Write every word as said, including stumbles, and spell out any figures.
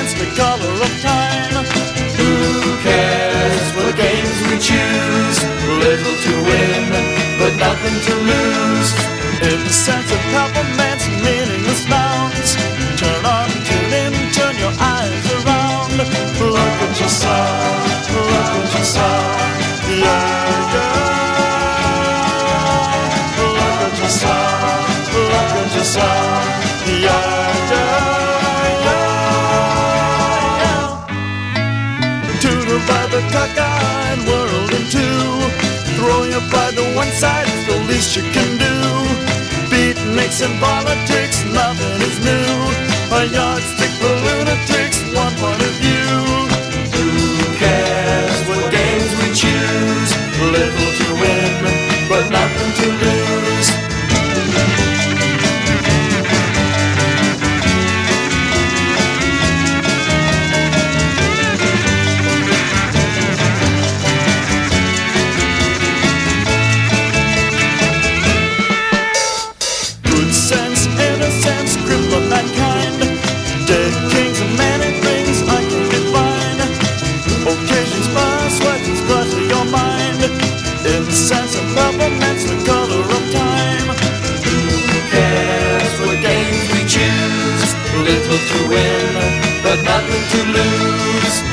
peppermints, the color of time. Who cares what games we choose? Little to win, but nothing to lose. In the sense of peppermints, meaningless nouns. Turn on, tune in, turn your eyes around. Look at yourself, look at yourself, yeah, yeah. Look at yourself, look at yourself, yeah, yeah, yeah. Tutor by the cockeyed world in two. Throw you by the one side is the least you can do. Beatniks and politics, nothing is new. A yardstick for lunatics, one point of view. Who cares what games we choose? Little to win, but nothing to lose. Good sense, innocence, cripple mankind. Dead kings and many things I can define. Occasions, persuasions, clutter your mind. Incense and peppermints, the color of time. Who cares what games we choose? Little to win, but nothing to lose.